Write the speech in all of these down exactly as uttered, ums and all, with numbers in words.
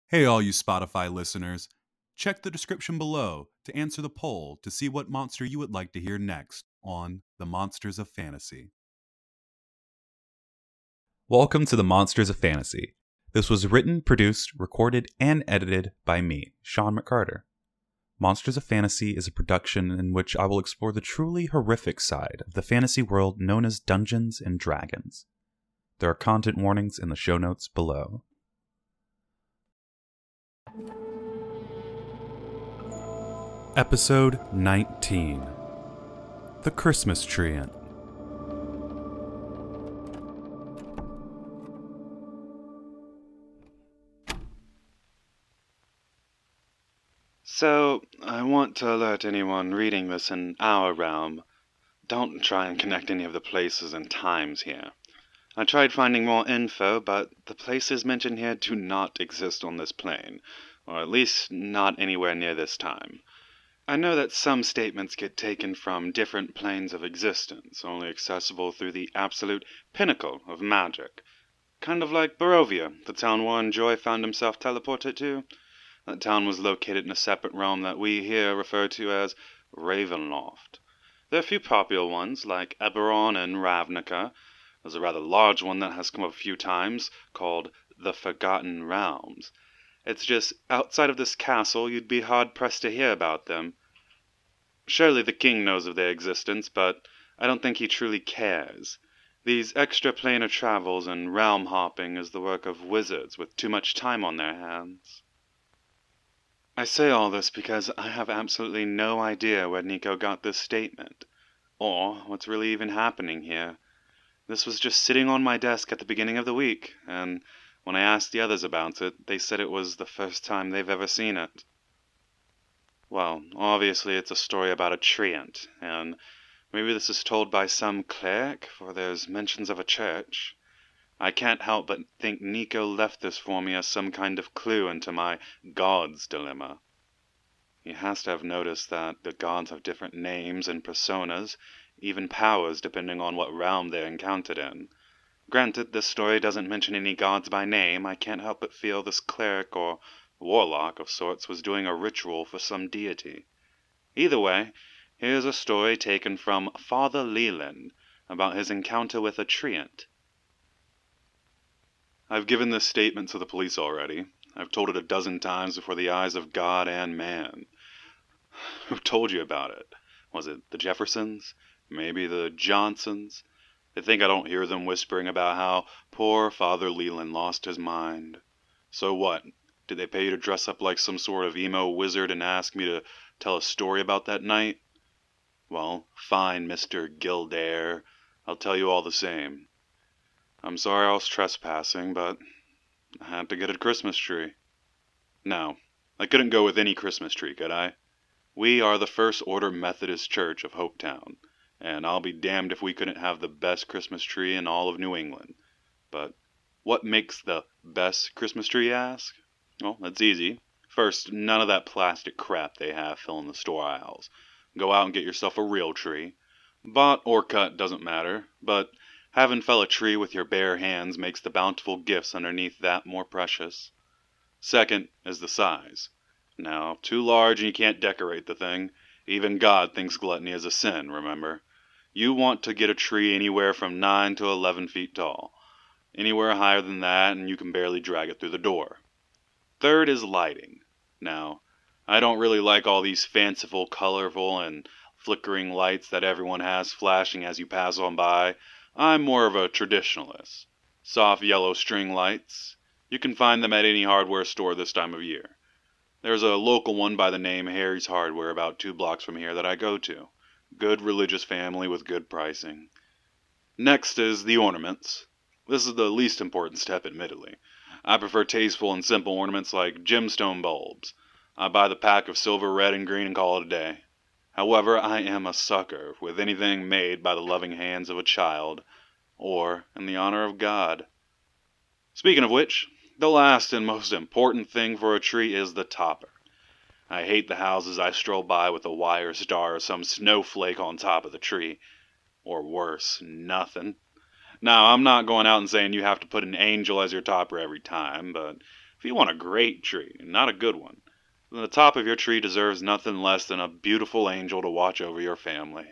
Hey, all you Spotify listeners. Check the description below to answer the poll to see what monster you would like to hear next on The Monsters of Fantasy. Welcome to The Monsters of Fantasy. This was written, produced, recorded, and edited by me, Sean McCarter. Monsters of Fantasy is a production in which I will explore the truly horrific side of the fantasy world known as Dungeons and Dragons. There are content warnings in the show notes below. Episode nineteen. The Christmas Treant. So, I want to alert anyone reading this in our realm. Don't try and connect any of the places and times here. I tried finding more info, but the places mentioned here do not exist on this plane, or at least not anywhere near this time. I know that some statements get taken from different planes of existence, only accessible through the absolute pinnacle of magic. Kind of like Barovia, the town Warren Joy found himself teleported to. That town was located in a separate realm that we here refer to as Ravenloft. There are a few popular ones, like Eberron and Ravnica. There's a rather large one that has come up a few times, called the Forgotten Realms. It's just, outside of this castle, you'd be hard-pressed to hear about them. Surely the king knows of their existence, but I don't think he truly cares. These extra-planar travels and realm-hopping is the work of wizards with too much time on their hands. I say all this because I have absolutely no idea where Nico got this statement, or what's really even happening here. This was just sitting on my desk at the beginning of the week, and when I asked the others about it, they said it was the first time they've ever seen it. Well, obviously it's a story about a treant, and maybe this is told by some cleric, for there's mentions of a church. I can't help but think Nico left this for me as some kind of clue into my God's dilemma. He has to have noticed that the gods have different names and personas, even powers depending on what realm they're encountered in. Granted, this story doesn't mention any gods by name. I can't help but feel this cleric or warlock of sorts was doing a ritual for some deity. Either way, here's a story taken from Father Leland about his encounter with a treant. I've given this statement to the police already. I've told it a dozen times before the eyes of God and man. Who told you about it? Was it the Jeffersons? Maybe the Johnsons? They think I don't hear them whispering about how poor Father Leland lost his mind. So what? Did they pay you to dress up like some sort of emo wizard and ask me to tell a story about that night? Well, fine, Mister Gildare. I'll tell you all the same. I'm sorry I was trespassing, but I had to get a Christmas tree. Now, I couldn't go with any Christmas tree, could I? We are the First Order Methodist Church of Hopetown, and I'll be damned if we couldn't have the best Christmas tree in all of New England. But what makes the best Christmas tree, you ask? Well, that's easy. First, none of that plastic crap they have filling the store aisles. Go out and get yourself a real tree. Bought or cut doesn't matter, but having fell a tree with your bare hands makes the bountiful gifts underneath that more precious. Second is the size. Now, too large and you can't decorate the thing. Even God thinks gluttony is a sin, remember. You want to get a tree anywhere from nine to eleven feet tall. Anywhere higher than that and you can barely drag it through the door. Third is lighting. Now, I don't really like all these fanciful, colorful, and flickering lights that everyone has flashing as you pass on by. I'm more of a traditionalist. Soft yellow string lights. You can find them at any hardware store this time of year. There's a local one by the name Harry's Hardware about two blocks from here that I go to. Good religious family with good pricing. Next is the ornaments. This is the least important step, admittedly. I prefer tasteful and simple ornaments like gemstone bulbs. I buy the pack of silver, red, and green and call it a day. However, I am a sucker with anything made by the loving hands of a child, or in the honor of God. Speaking of which, the last and most important thing for a tree is the topper. I hate the houses I stroll by with a wire star or some snowflake on top of the tree. Or worse, nothing. Now, I'm not going out and saying you have to put an angel as your topper every time, but If you want a great tree, not a good one, then the top of your tree deserves nothing less than a beautiful angel to watch over your family.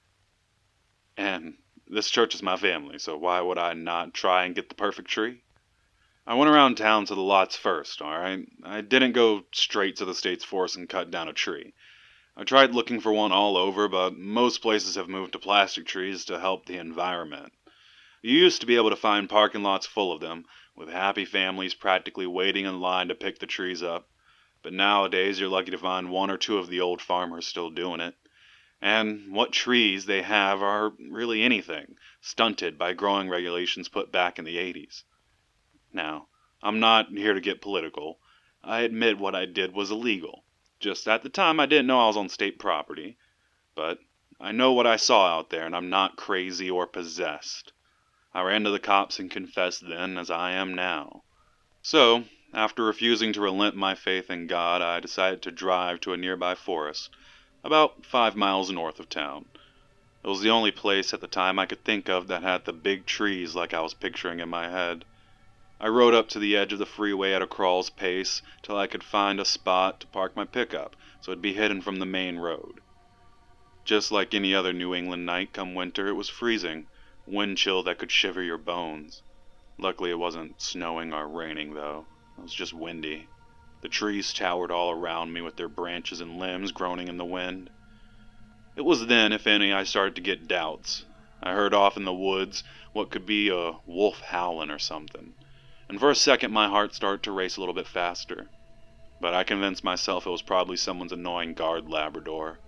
And this church is my family, so why would I not try and get the perfect tree? I went around town to the lots first, alright? I didn't go straight to the state's forest and cut down a tree. I tried looking for one all over, but most places have moved to plastic trees to help the environment. You used to be able to find parking lots full of them, with happy families practically waiting in line to pick the trees up. But nowadays you're lucky to find one or two of the old farmers still doing it. And what trees they have are really anything, stunted by growing regulations put back in the eighties. Now, I'm not here to get political. I admit what I did was illegal. Just at the time I didn't know I was on state property. But I know what I saw out there, and I'm not crazy or possessed. I ran to the cops and confessed then, as I am now. So, after refusing to relent my faith in God, I decided to drive to a nearby forest, about five miles north of town. It was the only place at the time I could think of that had the big trees like I was picturing in my head. I rode up to the edge of the freeway at a crawl's pace till I could find a spot to park my pickup so it'd be hidden from the main road. Just like any other New England night come winter, it was freezing, wind chill that could shiver your bones. Luckily it wasn't snowing or raining though. It was just windy. The trees towered all around me with their branches and limbs groaning in the wind. It was then, if any, I started to get doubts. I heard off in the woods what could be a wolf howling or something, and for a second my heart started to race a little bit faster. But I convinced myself it was probably someone's annoying guard Labrador.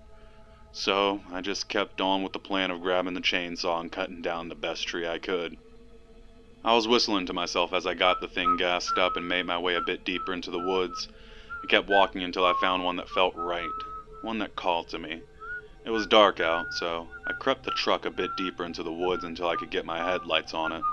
So I just kept on with the plan of grabbing the chainsaw and cutting down the best tree I could. I was whistling to myself as I got the thing gassed up and made my way a bit deeper into the woods. I kept walking until I found one that felt right, one that called to me. It was dark out, so I crept the truck a bit deeper into the woods until I could get my headlights on it.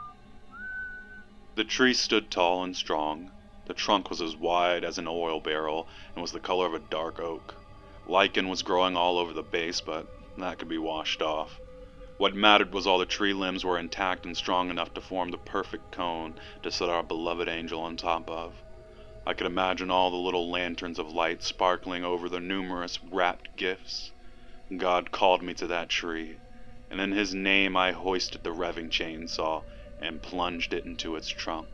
The tree stood tall and strong. The trunk was as wide as an oil barrel and was the color of a dark oak. Lichen was growing all over the base, but that could be washed off. What mattered was all the tree limbs were intact and strong enough to form the perfect cone to set our beloved angel on top of. I could imagine all the little lanterns of light sparkling over the numerous wrapped gifts. God called me to that tree, and in His name I hoisted the revving chainsaw and plunged it into its trunk.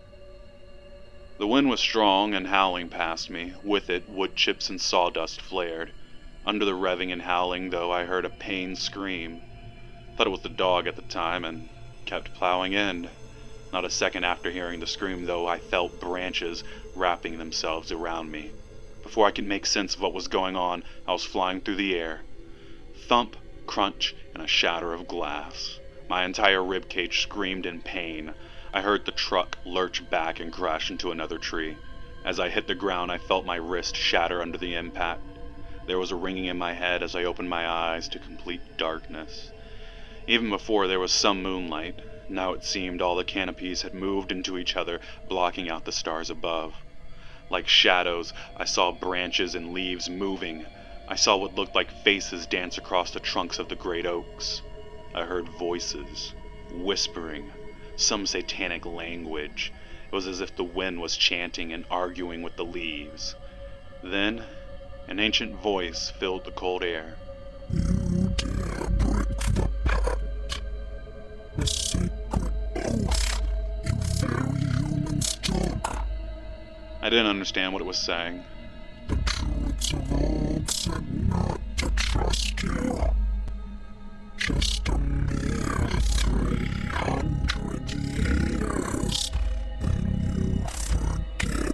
The wind was strong and howling past me. With it, wood chips and sawdust flared. Under the revving and howling, though, I heard a pained scream. Thought it was the dog at the time and kept plowing in. Not a second after hearing the scream, though, I felt branches wrapping themselves around me. Before I could make sense of what was going on, I was flying through the air. Thump, crunch, and a shatter of glass. My entire ribcage screamed in pain. I heard the truck lurch back and crash into another tree. As I hit the ground, I felt my wrist shatter under the impact. There was a ringing in my head as I opened my eyes to complete darkness. Even before there was some moonlight. Now it seemed all the canopies had moved into each other, blocking out the stars above. Like shadows, I saw branches and leaves moving. I saw what looked like faces dance across the trunks of the great oaks. I heard voices, whispering, some satanic language. It was as if the wind was chanting and arguing with the leaves. Then, an ancient voice filled the cold air. You dare break the pact, the sacred oath you very humans took. I didn't understand what it was saying. The druids of old said not to trust you. Just a mere three hundred years, and you forget.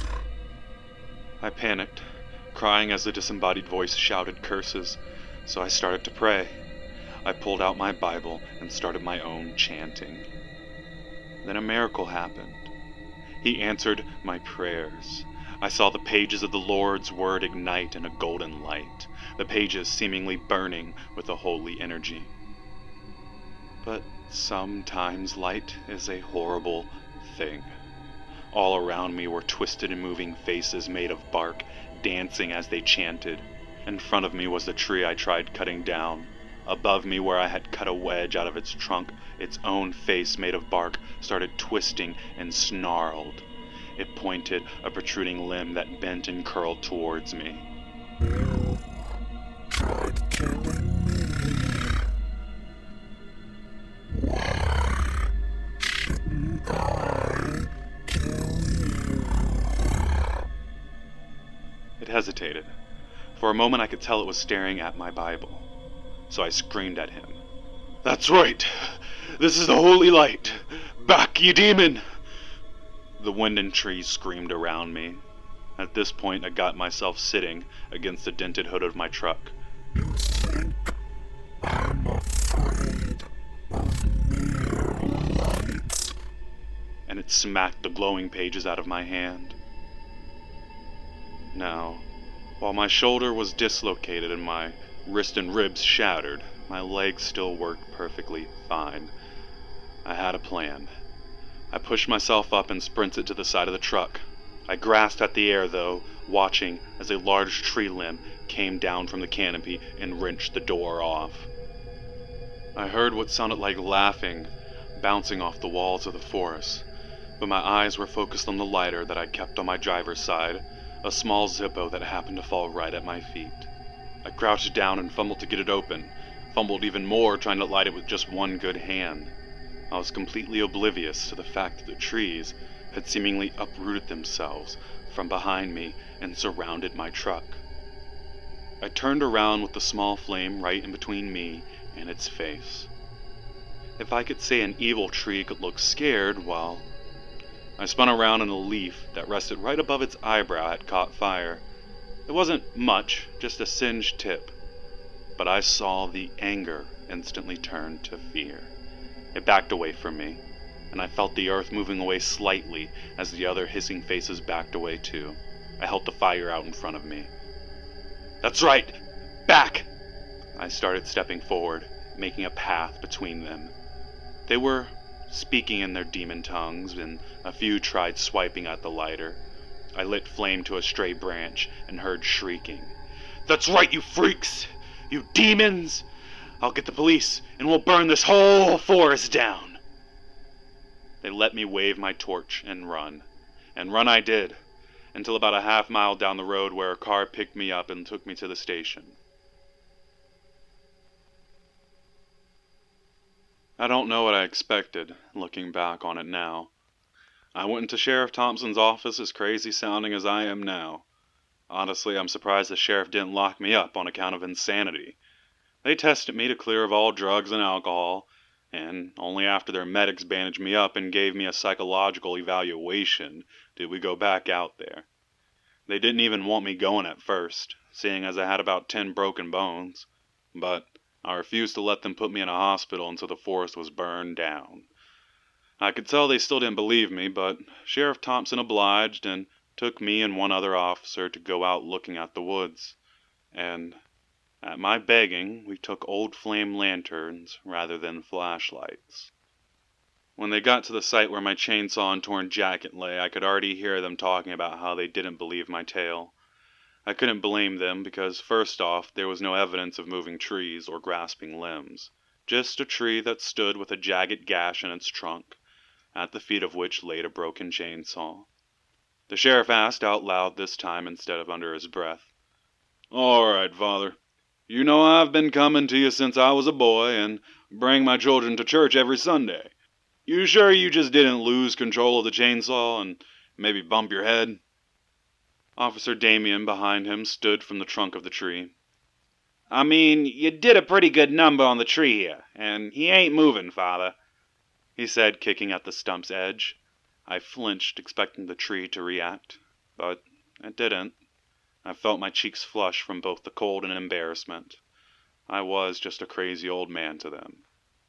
I panicked, crying as the disembodied voice shouted curses, so I started to pray. I pulled out my Bible and started my own chanting. Then a miracle happened. He answered my prayers. I saw the pages of the Lord's Word ignite in a golden light, the pages seemingly burning with a holy energy. But sometimes light is a horrible thing. All around me were twisted and moving faces made of bark, dancing as they chanted. In front of me was the tree I tried cutting down. Above me, where I had cut a wedge out of its trunk, its own face made of bark started twisting and snarled. It pointed a protruding limb that bent and curled towards me. You tried killing me. Why shouldn't I kill you? It hesitated. For a moment I could tell it was staring at my Bible. So I screamed at him. "That's right! This is the holy light! Back, ye demon!" The wind and trees screamed around me. At this point I got myself sitting against the dented hood of my truck. You think I'm afraid of mere light? And it smacked the glowing pages out of my hand. Now, while my shoulder was dislocated and my wrist and ribs shattered, my legs still worked perfectly fine. I had a plan. I pushed myself up and sprinted to the side of the truck. I grasped at the air, though, watching as a large tree limb came down from the canopy and wrenched the door off. I heard what sounded like laughing bouncing off the walls of the forest, but my eyes were focused on the lighter that I kept on my driver's side, a small Zippo that happened to fall right at my feet. I crouched down and fumbled to get it open, fumbled even more trying to light it with just one good hand. I was completely oblivious to the fact that the trees had seemingly uprooted themselves from behind me and surrounded my truck. I turned around with the small flame right in between me and its face. If I could say an evil tree could look scared, well, I spun around and a leaf that rested right above its eyebrow had caught fire. It wasn't much, just a singed tip, but I saw the anger instantly turn to fear. It backed away from me, and I felt the earth moving away slightly as the other hissing faces backed away too. I held the fire out in front of me. "That's right! Back!" I started stepping forward, making a path between them. They were speaking in their demon tongues, and a few tried swiping at the lighter. I lit flame to a stray branch and heard shrieking. "That's right, you freaks! You demons! I'll get the police, and we'll burn this whole forest down!" They let me wave my torch and run. And run I did, until about a half mile down the road where a car picked me up and took me to the station. I don't know what I expected, looking back on it now. I went into Sheriff Thompson's office as crazy sounding as I am now. Honestly, I'm surprised the sheriff didn't lock me up on account of insanity. They tested me to clear of all drugs and alcohol, and only after their medics bandaged me up and gave me a psychological evaluation did we go back out there. They didn't even want me going at first, seeing as I had about ten broken bones, but I refused to let them put me in a hospital until the forest was burned down. I could tell they still didn't believe me, but Sheriff Thompson obliged and took me and one other officer to go out looking at the woods. And at my begging, we took old flame lanterns rather than flashlights. When they got to the site where my chainsaw and torn jacket lay, I could already hear them talking about how they didn't believe my tale. I couldn't blame them because, first off, there was no evidence of moving trees or grasping limbs. Just a tree that stood with a jagged gash in its trunk, at the feet of which laid a broken chainsaw. The sheriff asked out loud this time instead of under his breath. "All right, Father. You know I've been coming to you since I was a boy and bring my children to church every Sunday. You sure you just didn't lose control of the chainsaw and maybe bump your head?" Officer Damien behind him stood from the trunk of the tree. "I mean, you did a pretty good number on the tree here, and he ain't moving, Father," he said, kicking at the stump's edge. I flinched, expecting the tree to react, but it didn't. I felt my cheeks flush from both the cold and embarrassment. I was just a crazy old man to them.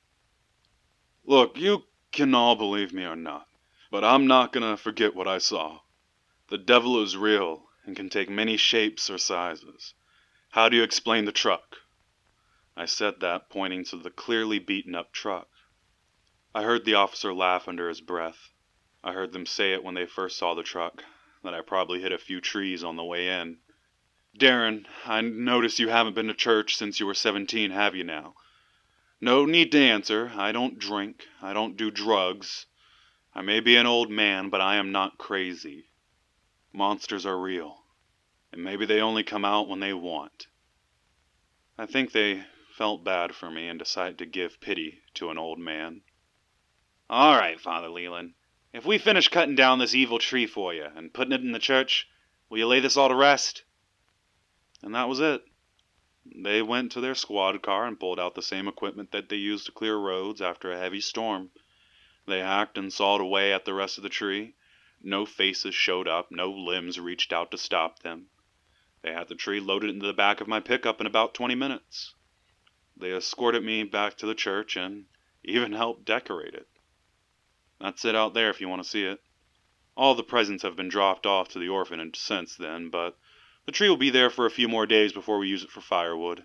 "Look, you can all believe me or not, but I'm not gonna forget what I saw. The devil is real and can take many shapes or sizes. How do you explain the truck?" I said that, pointing to the clearly beaten-up truck. I heard the officer laugh under his breath. I heard them say it when they first saw the truck, that I probably hit a few trees on the way in. "Darren, I notice you haven't been to church since you were seventeen, have you now? No need to answer. I don't drink. I don't do drugs. I may be an old man, but I am not crazy. Monsters are real, and maybe they only come out when they want. I think they felt bad for me and decided to give pity to an old man. All right, Father Leland. If we finish cutting down this evil tree for you and putting it in the church, will you lay this all to rest? And that was it. They went to their squad car and pulled out the same equipment that they used to clear roads after a heavy storm. They hacked and sawed away at the rest of the tree. No faces showed up, no limbs reached out to stop them. They had the tree loaded into the back of my pickup in about twenty minutes. They escorted me back to the church and even helped decorate it. That's it out there if you want to see it. All the presents have been dropped off to the orphanage since then, but the tree will be there for a few more days before we use it for firewood.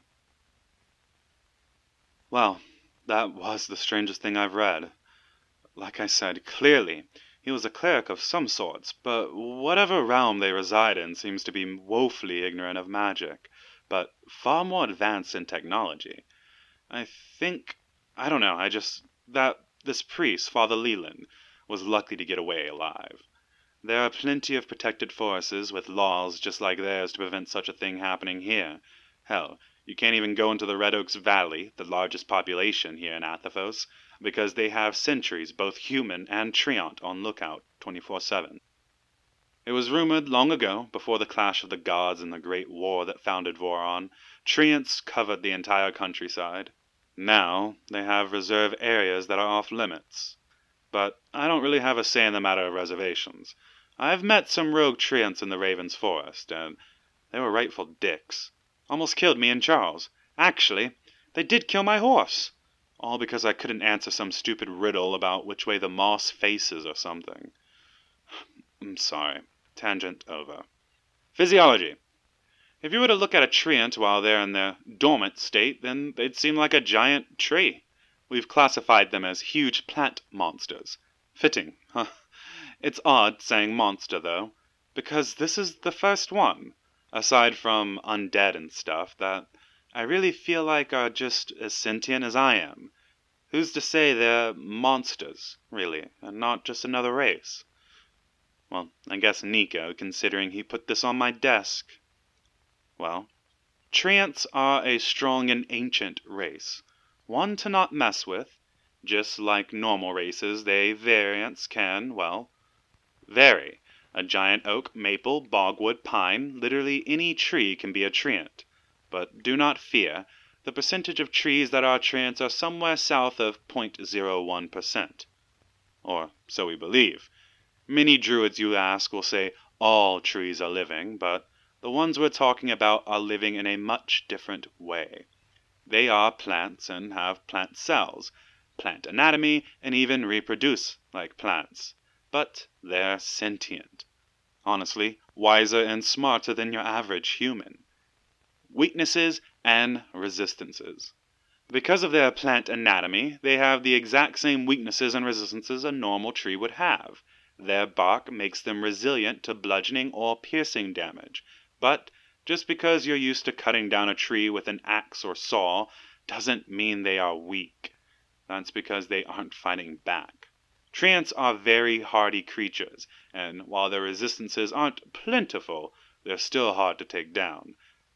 Well, that was the strangest thing I've read. Like I said, clearly, he was a cleric of some sorts, but whatever realm they reside in seems to be woefully ignorant of magic, but far more advanced in technology. I think, I don't know, I just, that this priest, Father Leland, was lucky to get away alive. There are plenty of protected forests with laws just like theirs to prevent such a thing happening here. Hell, you can't even go into the Red Oaks Valley, the largest population here in Athos, because they have sentries, both human and treant, on lookout twenty-four seven. It was rumored long ago, before the clash of the gods and the great war that founded Voron, treants covered the entire countryside. Now, they have reserve areas that are off limits. But I don't really have a say in the matter of reservations. I've met some rogue treants in the Raven's Forest, and they were rightful dicks. Almost killed me and Charles. Actually, they did kill my horse. All because I couldn't answer some stupid riddle about which way the moss faces or something. I'm sorry. Tangent over. Physiology. If you were to look at a treant while they're in their dormant state, then they'd seem like a giant tree. We've classified them as huge plant monsters. Fitting, huh? It's odd saying monster, though, because this is the first one, aside from undead and stuff, that I really feel like are just as sentient as I am. Who's to say they're monsters, really, and not just another race? Well, I guess Nico, considering he put this on my desk. Well, treants are a strong and ancient race, one to not mess with. Just like normal races, they variants can, well, vary. A giant oak, maple, bogwood, pine, literally any tree can be a treant. But do not fear, the percentage of trees that are treants are somewhere south of zero point zero one percent. Or so we believe. Many druids, you ask, will say all trees are living, but the ones we're talking about are living in a much different way. They are plants and have plant cells, plant anatomy, and even reproduce like plants. But they're sentient. Honestly, wiser and smarter than your average human. Weaknesses and resistances. Because of their plant anatomy, they have the exact same weaknesses and resistances a normal tree would have. Their bark makes them resilient to bludgeoning or piercing damage. But just because you're used to cutting down a tree with an axe or saw doesn't mean they are weak. That's because they aren't fighting back. Treants are very hardy creatures, and while their resistances aren't plentiful, they're still hard to take down.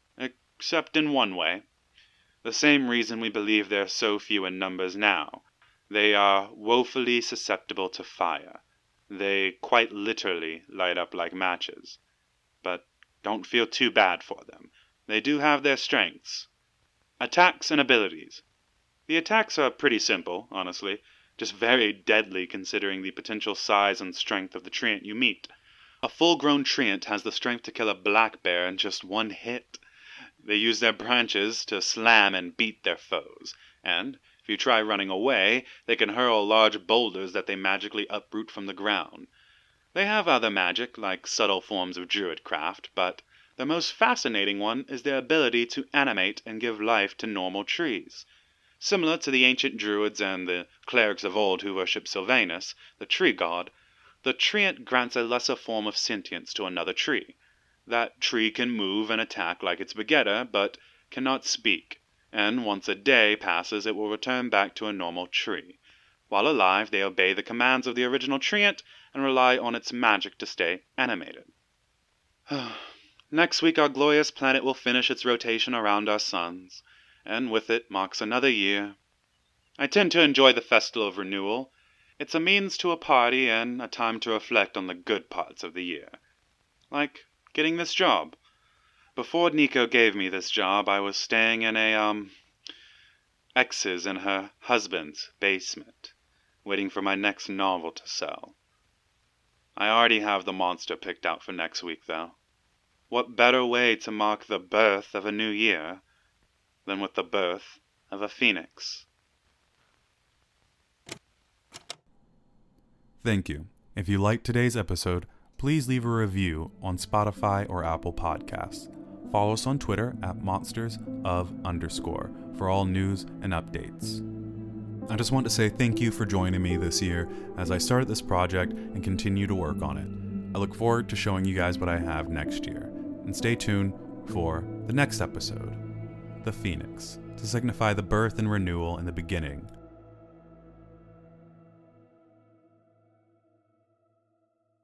Except in one way. The same reason we believe they're so few in numbers now. They are woefully susceptible to fire. They quite literally light up like matches. But don't feel too bad for them. They do have their strengths. Attacks and abilities. The attacks are pretty simple, honestly, just very deadly considering the potential size and strength of the treant you meet. A full-grown treant has the strength to kill a black bear in just one hit. They use their branches to slam and beat their foes, and if you try running away, they can hurl large boulders that they magically uproot from the ground. They have other magic, like subtle forms of druidcraft, but the most fascinating one is their ability to animate and give life to normal trees. Similar to the ancient druids and the clerics of old who worship Sylvanus, the tree god, the treant grants a lesser form of sentience to another tree. That tree can move and attack like its begetter, but cannot speak, and once a day passes it will return back to a normal tree. While alive, they obey the commands of the original treant and rely on its magic to stay animated. Next week, our glorious planet will finish its rotation around our suns, and with it marks another year. I tend to enjoy the Festival of Renewal. It's a means to a party and a time to reflect on the good parts of the year. Like getting this job. Before Nico gave me this job, I was staying in a, um, ex's and her husband's basement, waiting for my next novel to sell. I already have the monster picked out for next week, though. What better way to mark the birth of a new year than with the birth of a phoenix? Thank you. If you liked today's episode, please leave a review on Spotify or Apple Podcasts. Follow us on Twitter at monsters of underscore for all news and updates. I just want to say thank you for joining me this year as I started this project and continue to work on it. I look forward to showing you guys what I have next year. And stay tuned for the next episode, the Phoenix, to signify the birth and renewal and the beginning